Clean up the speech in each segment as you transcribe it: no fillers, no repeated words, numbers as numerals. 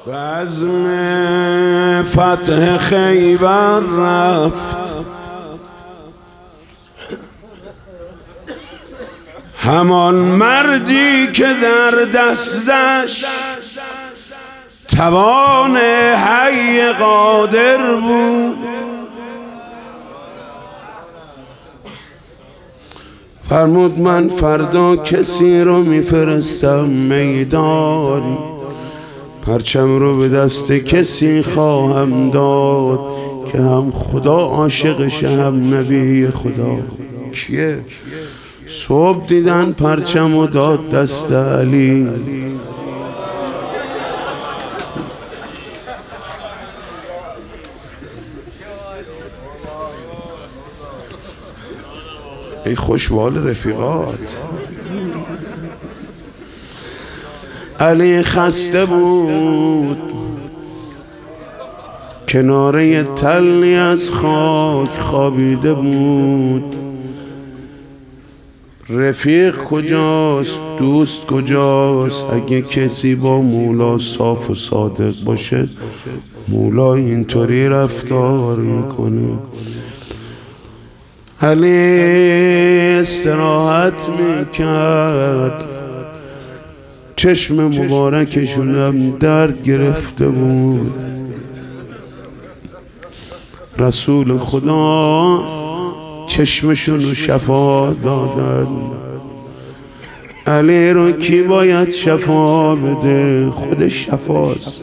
و عزم فتح خیبر رفت، همان مردی که در دستش توان حی قادر بود. فرمود من فردا کسی رو میفرستم میدان، پرچم رو به دست کسی خواهم داد که هم خدا عاشقشه هم نبی خدا. کیه؟ صبح دیدن پرچم و داد دست علی. ای خوشوال رفیقات. علی خسته بود، کناره تلی از خاک خوابیده بود. رفیق کجاست؟ دوست کجاست؟ اگه کسی با مولا صاف و صادق باشه مولا اینطوری رفتار میکنه. علی استراحت میکرد، چشم مبارکشونم درد گرفته بود. رسول خدا چشمشونو شفا دادن. علی رو کی باید شفا بده؟ خودش شفاست.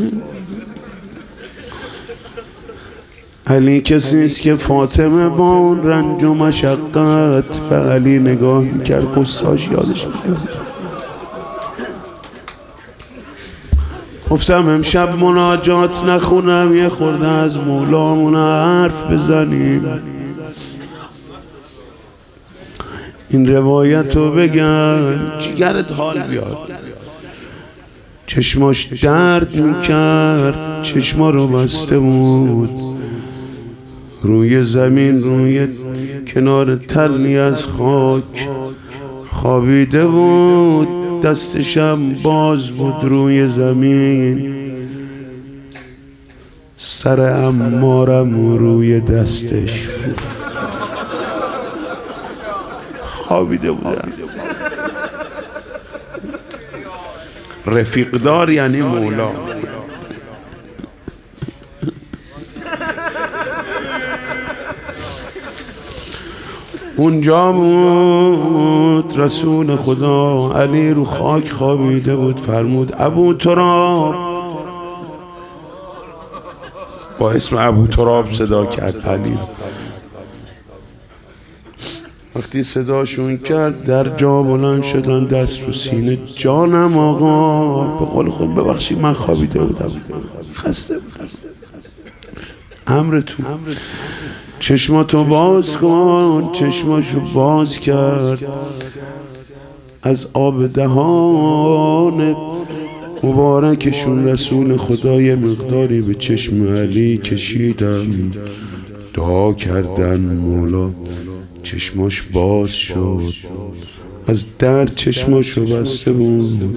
علی کسی است که فاطمه با اون رنج و مشقت به علی نگاه میکرد، قصاش یادش میاد. گفتم امشب مناجات نخونم، یه خورده از مولامون حرف بزنیم. این روایت رو بگم جگرت حال بیاد. چشماش درد میکرد، چشما رو بسته بود، روی زمین روی کنار تلی از خاک خوابیده بود. دستشم باز بود روی زمین، سر عمارم روی دستش خوابیده بودن. رفیقدار یعنی مولا. اونجا بود رسول خدا، علی رو خاک خوابیده بود. فرمود ابو تراب، با اسم ابو تراب صدا کرد علی. وقتی صداشون کرد در جا بلند شدن، دست رو سینه. جانم آقا، به قول خود ببخشید من خوابیده بودم، خسته امرتون. چشماتو باز کن. چشماشو باز کرد، از آب دهان مبارکشون رسول خدای مقداری به چشم علی کشیدم، دعا کردن. مولا چشماش باز شد، از درد چشماشو بسته بود.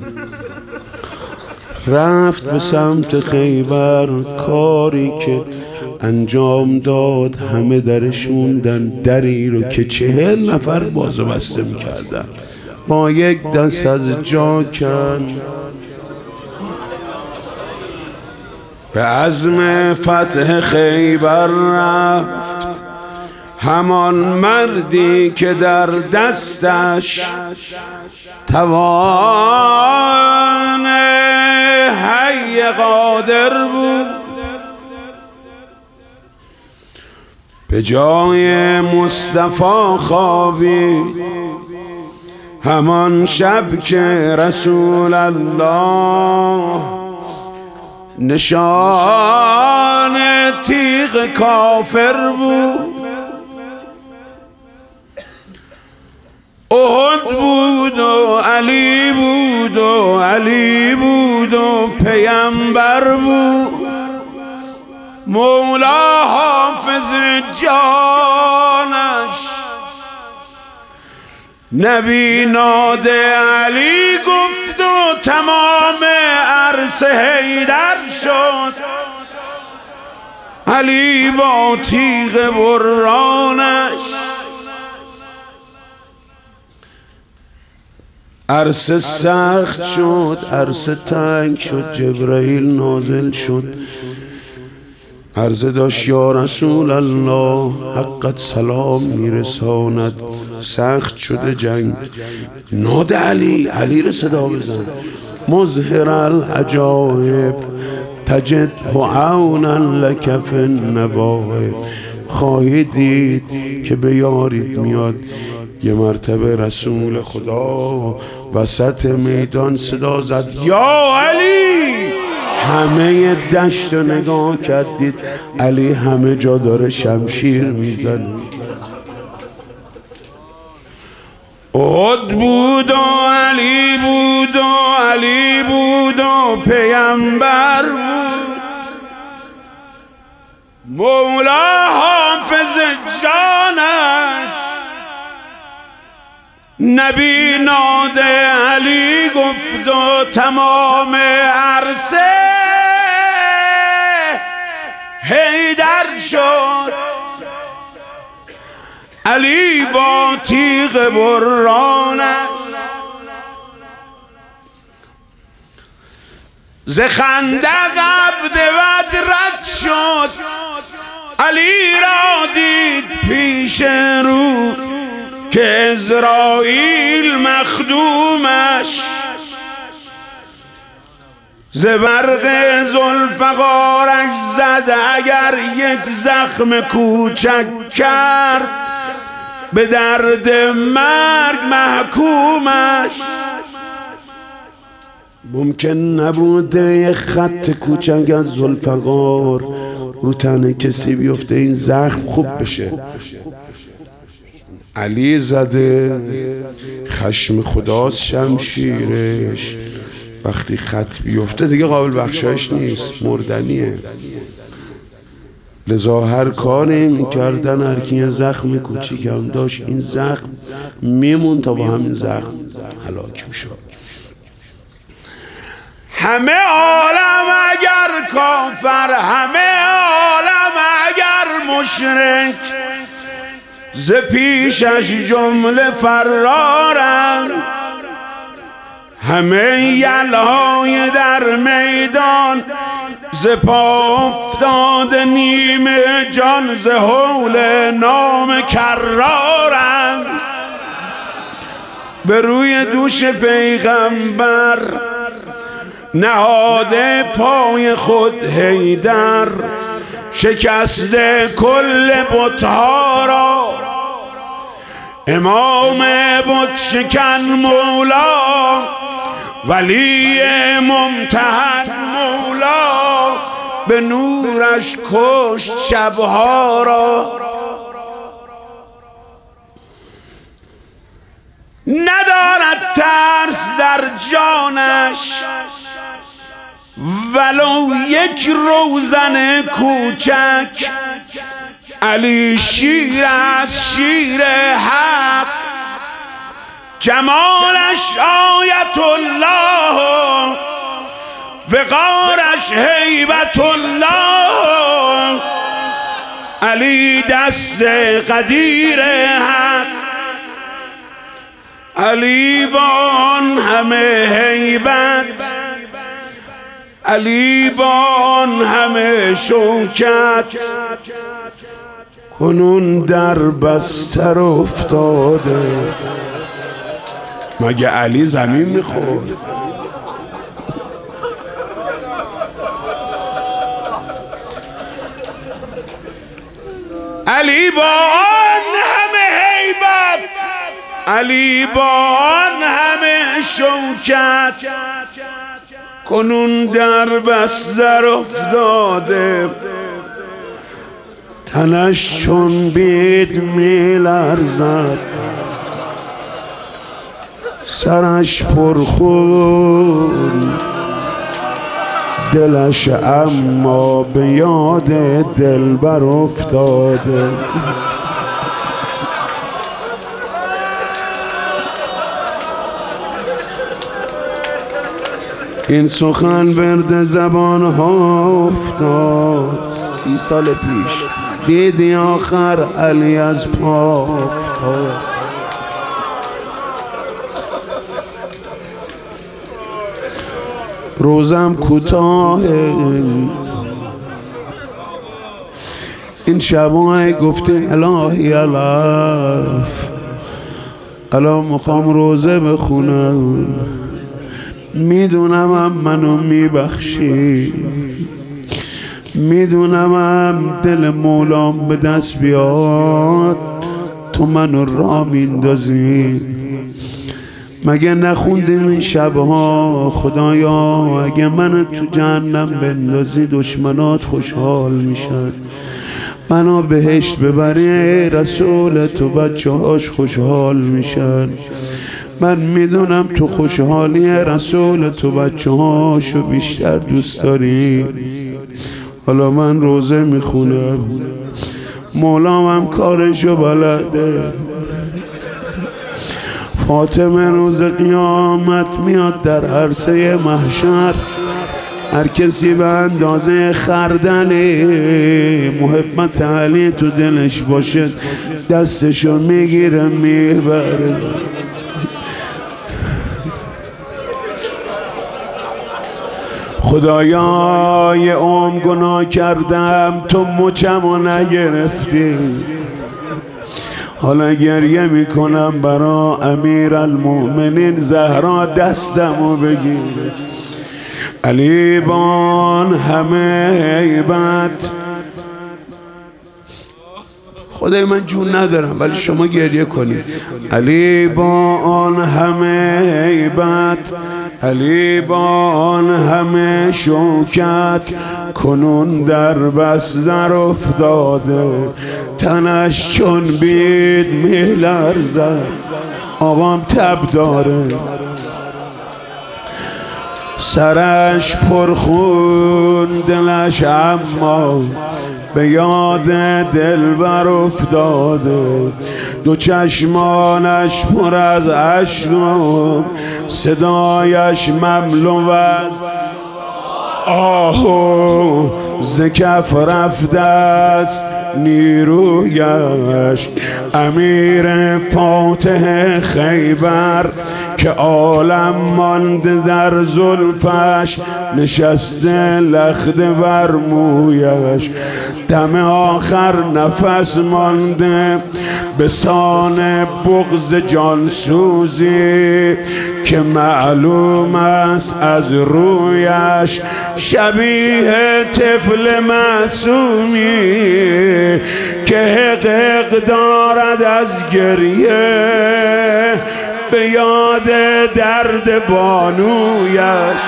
رفت به سمت خیبر. کاری که انجام داد، همه درشوندن، دری رو که 40 نفر بازو بسته میکردن با یک دست از جا کند. به عزم فتح خیبر رفت، همان مردی که در دستش توان حی قادر بود. به جای مصطفی خوابید همان شب که رسول الله نشان تیغ کافر بود. احد بود و علی بود و علی بود و پیامبر بود. مولا حافظ جانش نبی ناده علی گفت و تمام عرصه حیدر شد. علی با تیغ برانش عرصه سخت شد، عرصه تنگ شد. جبرائیل نازل شد، عرضه داشت یا رسول الله حقت سلام میرساند، سخت شده جنگ. ناد علی رو صدا بزن. مظهر العجایب تجد عونا لک فی النوائب. خواهی دید که به یاریت میاد. یه مرتبه رسول خدا وسط میدان صدا زد یا علی. همه دشت رو نگاه کردید، علی همه جا داره شمشیر میزنه. احد بود و علی بود و علی بود و پیامبر بود. مولا حافظ جانش نبی ناد علی گفت و تمام عرصه حیدر شد. علی با تیغ برانش ز خندق عبد ود رد شد. علی را دید پیش رو که عزراییل مخدومش ز برق ذوالفقارش زد. اگر یک زخم کوچک کرد به درد مرگ محکومش. ممکن نبوده یه خط کوچک از ذوالفقار رو تن کسی بیفته این زخم خوب بشه. علی زده، خشم خداست شمشیرش. وقتی خط بیفته دیگه قابل بخشایش نیست، مردنیه. لذا هر کاری میکردن هر کی زخم کوچیک هم داشت این زخم میمون تا با همین زخم هلاک میشد. همه عالم اگر کافر، همه عالم اگر مشرک، ز پیشش جمله فرارند. همه یلهای در میدان ز پا افتاده نیمه جان، ز هول نام کرارند. به روی دوش پیغمبر نهاده پای خود حیدر، شکسته کل بتها را. امام بت شکن مولا، ولی ممتحن مولا، به نورش کشت شبها را. ندارد ترس در جانش ولو یک روزن کوچک. علی شیر از شیر حق، جمالش آیت الله، وقارش هیبت الله. علی دست قدیر حق، علی با آن همه هیبت، علی با آن همه شوکت. کنون در بستر افتاده. مگه علی زمین میخورد؟ علی با آن همه هیبت، علی با آن همه شوکت، کنون در بستر افتاده. تنش چون بید میلرزد، سرش پرخون، دلش اما به یاد دلبر افتاده. این سخن ورد زبان ها افتاد 30 سال پیش، دیدی آخر علی از پا افتاد. روزم کوتاهه، این شبای گفته الهی علف، الان میخوام روزه بخونم، میدونم منو میبخشی، میدونم دل مولام به دست بیاد تو منو را میندازی. مگه نخوندیم این شبها خدایا اگه منو تو جهنم بندازی دشمنات خوشحال میشن، منو بهشت ببری رسول تو بچه هاش خوشحال میشن. من میدونم تو خوشحالی رسول تو بچه هاشو بیشتر دوست داری. حالا من روزه میخونم، مولام هم کارشو بلده. فاطمه روز قیامت میاد در عرصه محشر، هر کسی به اندازه خردل محبت علی تو دلش باشه دستشو میگیره میبره. خدایا یه عمر گناه کردم تو مچمو نگرفتی، حالا گریه میکنم برا امیرالمؤمنین زهرا دستمو بگیر. علی بان همه هیبت، خدای من جون ندارم ولی شما گریه کنید. علی بان همه هیبت، علی بان همه شوکت، کنون در بستر افتاده تنش چون بید میلرزد. آقام تب داره، سرش پرخون دلش اما به یاد دلبر افتاده. دو چشمانش پر از اشک و صدایش مملو از آهو ز کف رفته است نیرویش. امیر فاتح خیبر که عالم مانده در زلفش، نشسته لخت بر مویش. دم آخر نفس مانده به سان بغض جانسوزی که معلوم است از رویش شبیه طفل معصومی که حق دارد از گریه به یاد درد بانویش.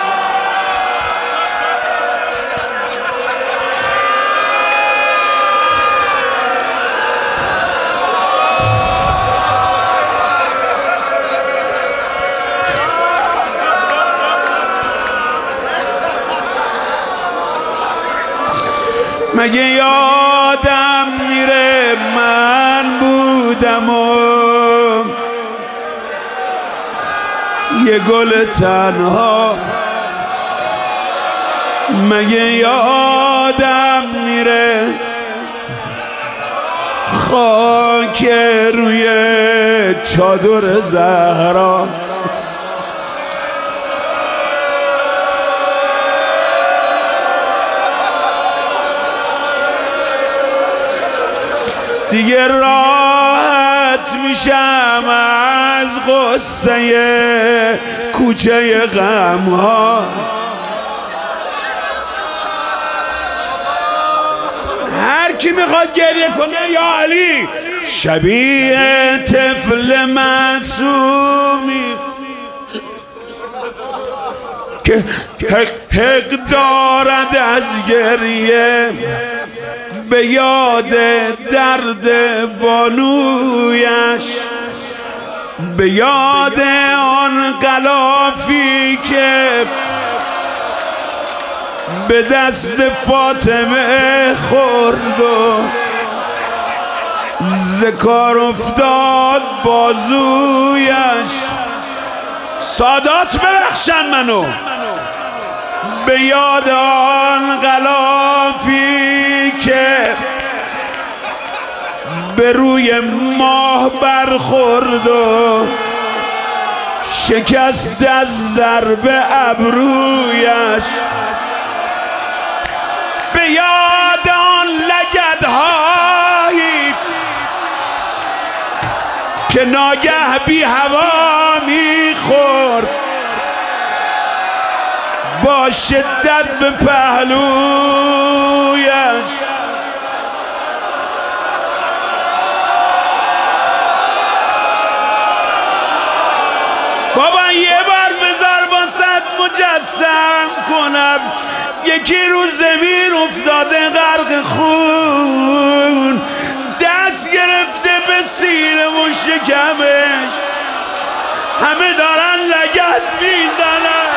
مگه یادم میره من بودم و یه گل تنها، مگه یادم میره خاک روی چادر زهرا. دیگه راحت میشم از قصه کوچه غم ها. هر کی میخواد گریه کنه یا علی شبیه طفل معصومی که حق دارد از گریه به یاد درد بانویش، به یاد آن غلافی که به دست فاطمه خورد و ز کار افتاد بازویش. سادات ببخشن منو. به یاد آن غلافی که به روی ماه برخورد و شکست از ضرب ابرویش، به یاد آن لگدهایی که ناگه بی هوا میخورد با شدت به پهلویش. بابا یه بار بذار با صد مجسم کنم یکی رو زمین افتاده غرق خون، دست گرفته به سینه و شکمش، همه دارن لگد میزنن.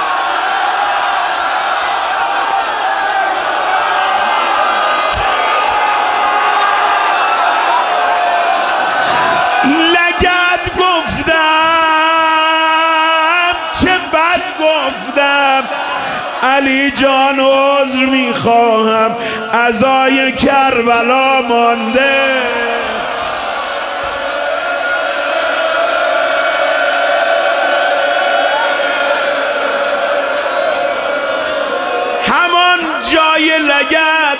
لگد گفتم چه بد گفتم، علی جان عذر میخواهم عزای کربلا مانده. همان جای لگد،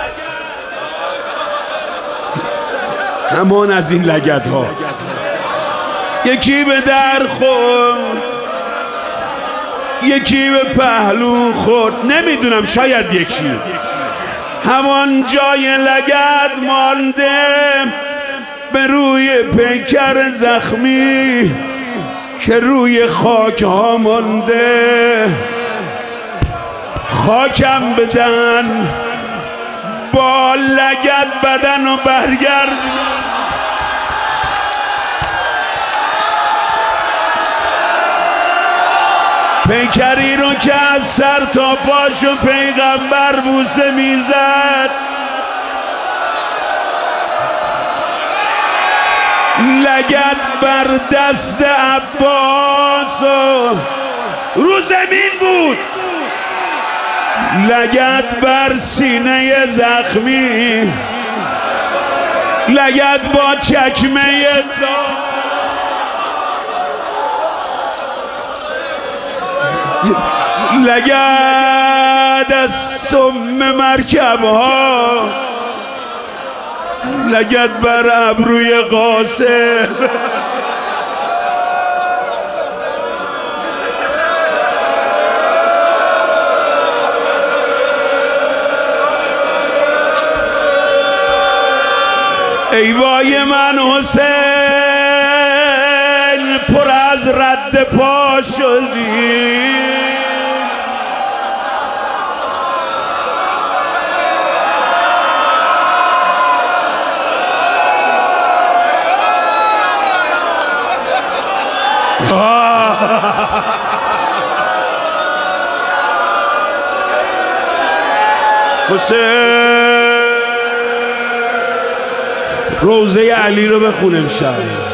همان از این لگد ها یکی به در خورد یکی به پهلو خورد، نمیدونم شاید یکی. همان جای لگد مانده به روی پیکر زخمی که روی خاک ها مانده. خاکم بدن با لگد بدن و برگرد. پیکری رو که از سر تا پاشو پیغمبر بوسه میزد، لگد بر دست عباس و رو زمین بود، لگد بر سینه زخمی، لگد با چکمه لگد از سم مرکب ها، لگد بر ابروی قاسم. ای وای من حسین پر از رد پا شدی، حسین روزه علی رو بخون امشب.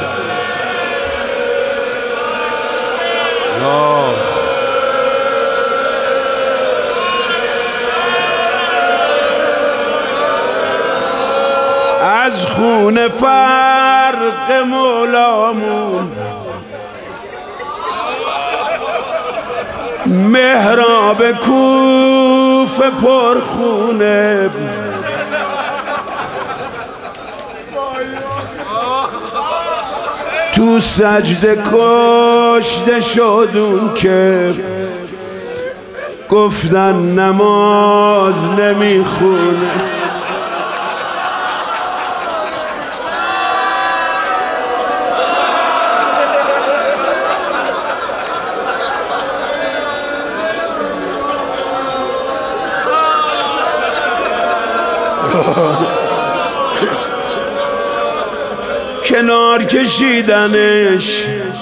از خون فرق مولامون محراب کوفه پرخونه، تو سجده کشته شد اون که گفتن نماز نمیخونه. کنار کشیدنش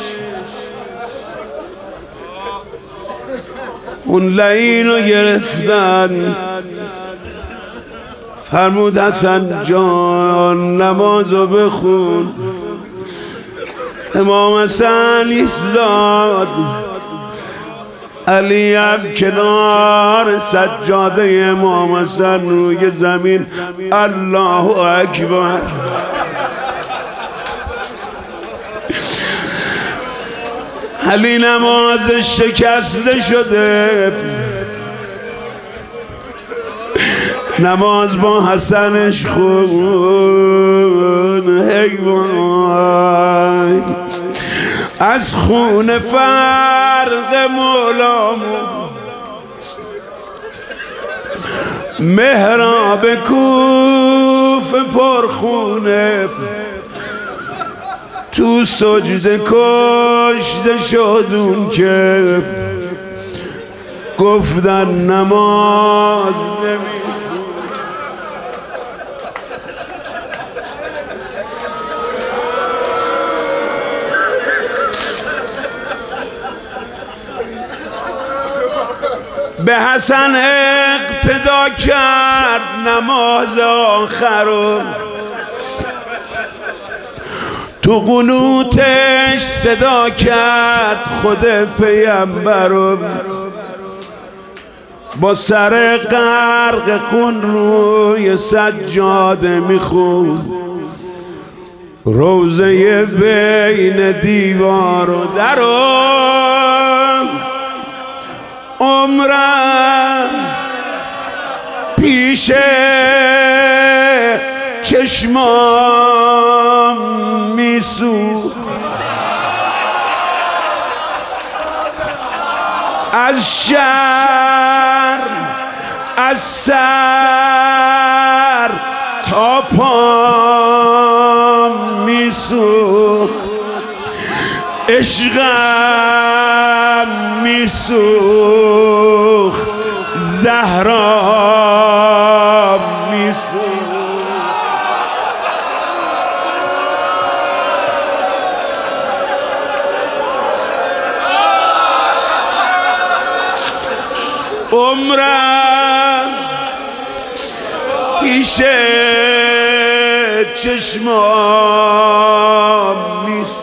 اون لعین رو گرفتن، فرمود حسن جان نمازو بخون. امام حسن ایستاد علی هم کنار سجاده امام حسن روی زمین الله اکبر. علی نماز شکسته شده، نماز با حسنش خون حیوان از خون فرق مولامون محراب کوفه پرخونه تو سجده کشته شدون که گفتن نماز نمی به حسن اقتدا کرد نماز آخر تو قنوتش صدا کرد خود پیامبر با سر غرق خون روی سجاده میخوند روزه بین دیوار و درم عمرم پیش چشمام میسوخت از شرم از سر تا پام میسوخت عشقم میسوخت زهرا میسوخت عمرم پیش چشمام میسوخت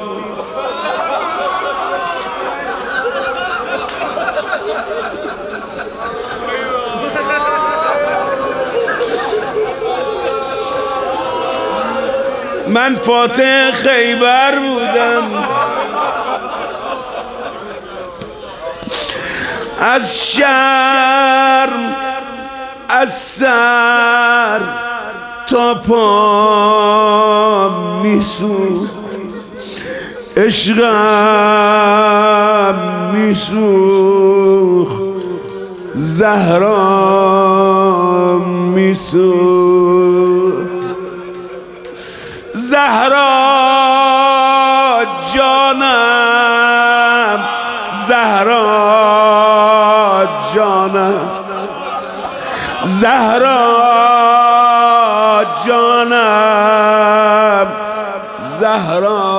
من فاتح خیبر بودم از شرم از سر تا پام میسوخت عشقم میسوخت زهرا میسوخت زهرا جانم زهرا جانم زهرا جانم زهرا